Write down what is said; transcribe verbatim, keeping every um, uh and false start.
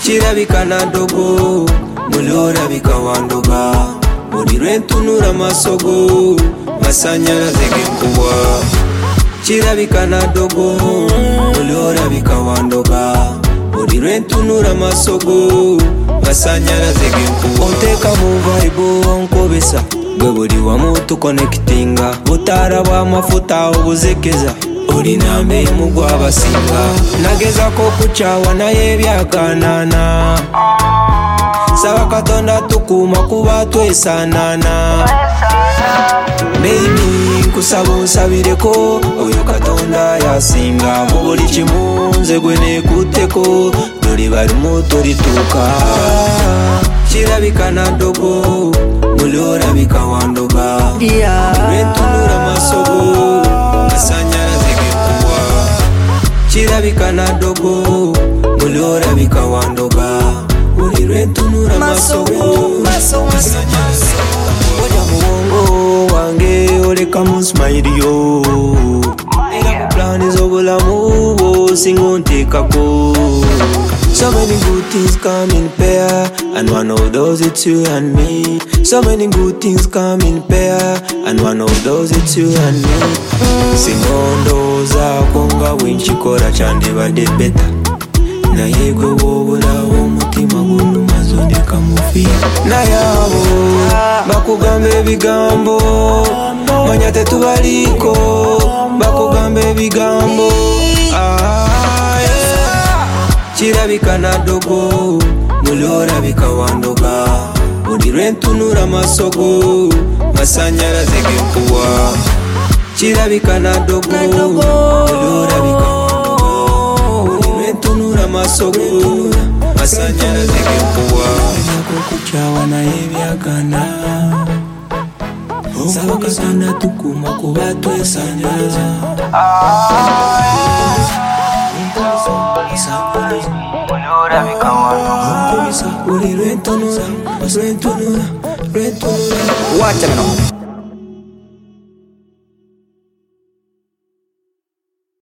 kirabika na dogo mulora bikawandoga muri rentunura masogo masanyaraze gikuwa kirabika na dogo mulora bikawandoga muri rentunura masogo masanyaraze gikuwa onteka mu vibe onkobesa gwe buri wa mutu connectinga butara bwa mafuta obuzekeza uri nambe mugwa basinga nageza ko kucawa naye byakanana saba katonda tukuma kuba twesanana baby kusaba unsabire ko uyu katonda yasinga mu buri kimunze gwe nekuteko dore bari muto rituka kirabika na dogo mulora bikawandoga rentunura masogo masanyaraze gikuwa kirabika na dogo mulora bikawandoga uri rentunura masogo masanyaraze oja muwongo wange oleka musmaili yo ega kuplani zobulamu bose ngontekako. So many good things come in pair, and one of those it's you and me. So many good things come in pair, and one of those it's you and me. Singondo za konga winchikora chande bade beta. Na yego wobula umutima gundu mazone kamufi. Na yabo bakugambe bigambo, manyate tubaliko bakugambe bigambo. Ah, yeah. Kirabika na dogo mulora bikawandoga uri rentunura masogo masanyaraze gikuwa kirabika na dogo mulora bikawandoga uri rentunura masogo masanyaraze gikuwa kuchawa na ebyagana saba kasana tukuma kuba twesanyaza mulora bikawandoga uri rentunura rentunura rentunura wacha no